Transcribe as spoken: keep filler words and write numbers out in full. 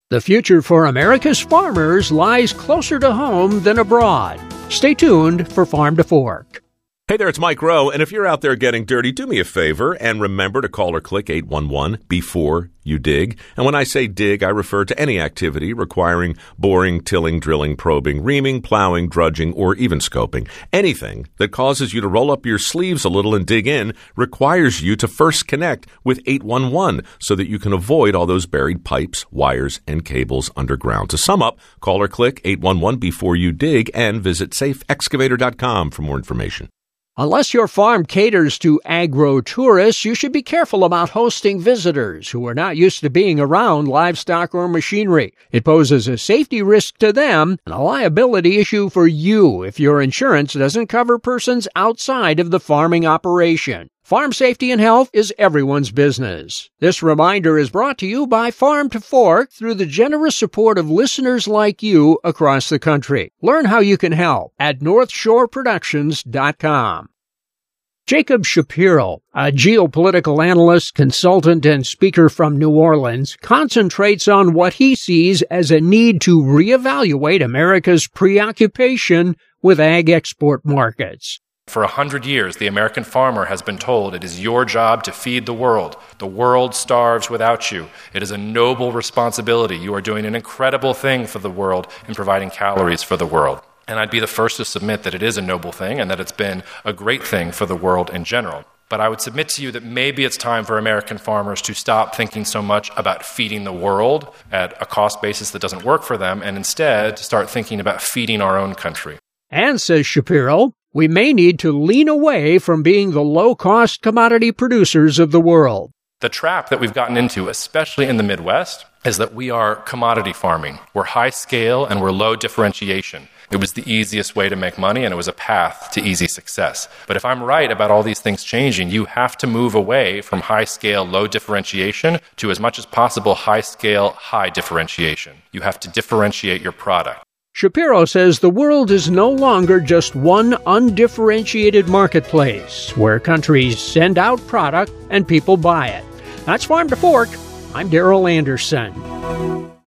The future for America's farmers lies closer to home than abroad. Stay tuned for Farm to Fork. Hey there, it's Mike Rowe, and if you're out there getting dirty, do me a favor and remember to call or click eight one one before you dig. And when I say dig, I refer to any activity requiring boring, tilling, drilling, probing, reaming, plowing, drudging, or even scoping. Anything that causes you to roll up your sleeves a little and dig in requires you to first connect with eight one one so that you can avoid all those buried pipes, wires, and cables underground. To sum up, call or click eight one one before you dig and visit safe excavator dot com for more information. Unless your farm caters to agro-tourists, you should be careful about hosting visitors who are not used to being around livestock or machinery. It poses a safety risk to them and a liability issue for you if your insurance doesn't cover persons outside of the farming operation. Farm safety and health is everyone's business. This reminder is brought to you by Farm to Fork through the generous support of listeners like you across the country. Learn how you can help at north shore productions dot com. Jacob Shapiro, a geopolitical analyst, consultant, and speaker from New Orleans, concentrates on what he sees as a need to reevaluate America's preoccupation with ag export markets. For a hundred years, the American farmer has been told it is your job to feed the world. The world starves without you. It is a noble responsibility. You are doing an incredible thing for the world in providing calories for the world. And I'd be the first to submit that it is a noble thing and that it's been a great thing for the world in general. But I would submit to you that maybe it's time for American farmers to stop thinking so much about feeding the world at a cost basis that doesn't work for them and instead to start thinking about feeding our own country. And, says Shapiro, we may need to lean away from being the low-cost commodity producers of the world. The trap that we've gotten into, especially in the Midwest, is that we are commodity farming. We're high scale and we're low differentiation. It was the easiest way to make money and it was a path to easy success. But if I'm right about all these things changing, you have to move away from high scale, low differentiation to as much as possible high scale, high differentiation. You have to differentiate your product. Shapiro says the world is no longer just one undifferentiated marketplace where countries send out product and people buy it. That's Farm to Fork. I'm Darrell Anderson.